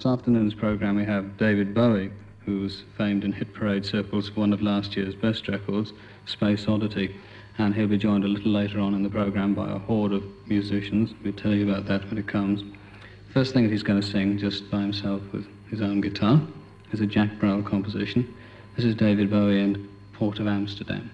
This afternoon's programme we have David Bowie, who's famed in hit parade circles for one of last year's best records, Space Oddity, and he'll be joined a little later on in the programme by a horde of musicians. We'll tell you about that when it comes. First thing that he's going to sing just by himself with his own guitar is a Jack Brel composition. This is David Bowie and Port of Amsterdam.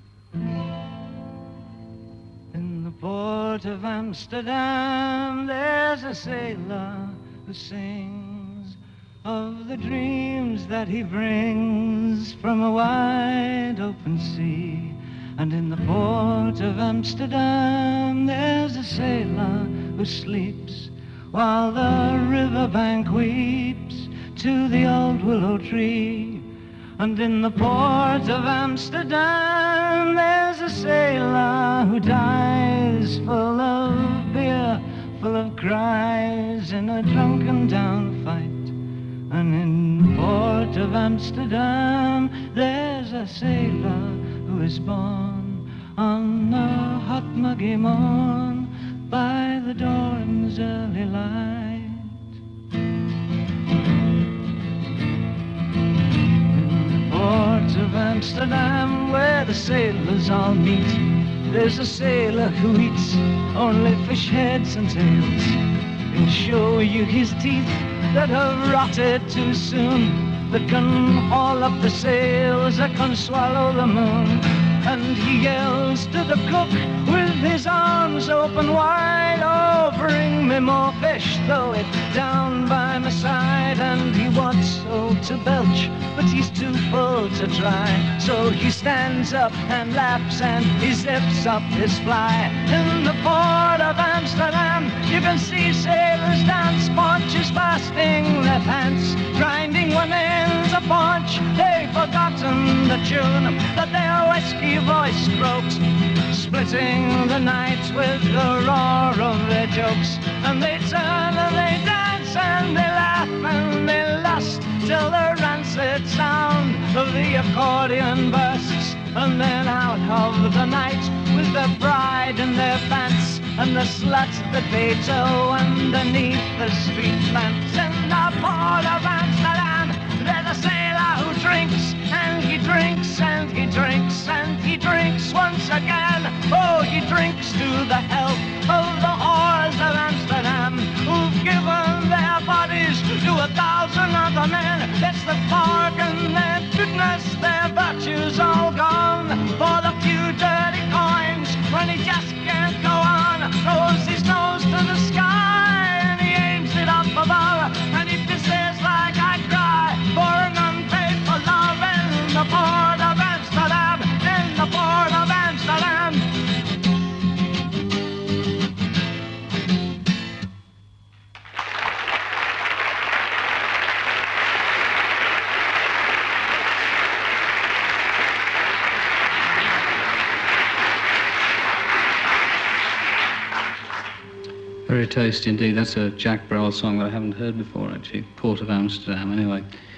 In the port of Amsterdam, there's a sailor who sings of the dreams that he brings from a wide open sea. And in the port of Amsterdam, there's a sailor who sleeps while the riverbank weeps to the old willow tree. And in the port of Amsterdam, there's a sailor who dies full of beer, full of cries in a drunken down fight. And in the port of Amsterdam, there's a sailor who is born on a hot muggy morn by the dawn's early light. In the port of Amsterdam, where the sailors all meet, there's a sailor who eats only fish heads and tails. He'll show you his teeth that have rotted too soon, that can haul up the sails, that can swallow the moon. And he yells to the cook with his arms open wide, oh, bring me more fish, throw it down by my side. And he wants so to belch, but he's too full to try. So he stands up and laughs and he zips up his fly. In the port of Amsterdam, you can see sailors dance, paunches fastening their pants, grinding women's a paunch. They've forgotten the tune that their whiskey voice croaks, splitting the night with the roar of their jokes. And they turn and they dance and they laugh and they lust till the rancid sound of the accordion bursts. And then out of the night with the bride in their pants and the slut that they tow underneath the street lamps. In the port of Amsterdam, there's a sailor who drinks and he drinks and he drinks and he drinks once again. Oh, he drinks to the health of the whores of Amsterdam, who've given their bodies to 1,000 other men. It's the bargain, their goodness, their virtues all gone for the few dirty coins when he just can't go on. Throws his nose to the sky and he aims it up above, and he pisses like I cry for an unpaid for love. In the port of Amsterdam, in the port of Amsterdam. Very tasty indeed. That's a Jack Brel song that I haven't heard before, actually. Port of Amsterdam, anyway.